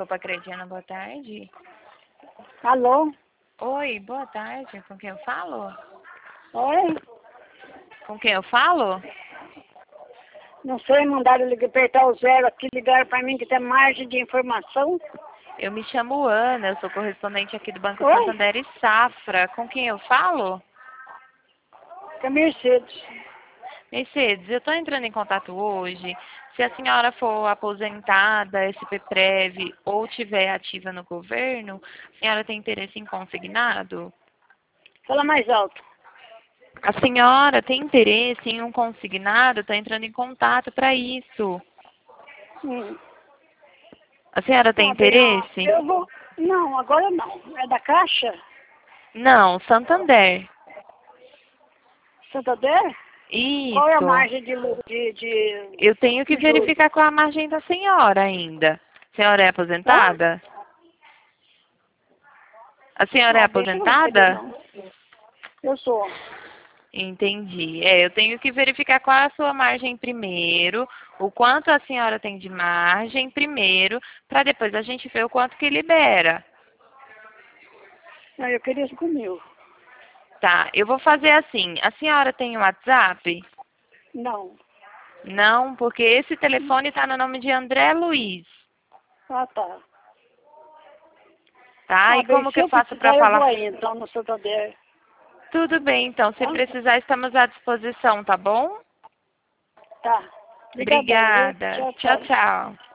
Pacrediana, boa tarde. Alô? Oi, boa tarde. Com quem eu falo? Oi? Com quem eu falo? Não sei, mandaram apertar o zero aqui, ligaram para mim que tem margem de informação. Eu me chamo Ana, eu sou correspondente aqui do Banco Oi? Santander e Safra. Com quem eu falo? Que é Mercedes. Mercedes, eu estou entrando em contato hoje. Se a senhora for aposentada, SPPREV ou tiver ativa no governo, a senhora tem interesse em consignado? Fala mais alto. A senhora tem interesse em um consignado? Está entrando em contato para isso. Hum. A senhora tem Tá bem, ó. interesse? Eu vou... Não, agora não. É da Caixa? Não, Santander. Santander? Qual é a Isso. margem Eu tenho que de juros? verificar com a margem da senhora ainda. A senhora é Hã? aposentada? A senhora é Ah, bem, eu não vou saber aposentada? não. Eu sou. Entendi. Eu tenho que verificar qual é a sua margem primeiro, o quanto a senhora tem de margem primeiro, para depois a gente ver o quanto que libera. Não, eu queria 5.000. Tá, eu vou fazer assim. A senhora tem um WhatsApp? Não. Não, porque esse telefone está no nome de André Luiz, Ah, tá. tá? Ah, E bem, como se que eu eu faço para precisar, eu vou falar? aí, então, no Santander. Tudo bem, então. Se Tá? precisar, estamos à disposição, tá bom? Tá. Obrigadão, viu? Obrigada. Tchau, Tchau, tchau. tchau.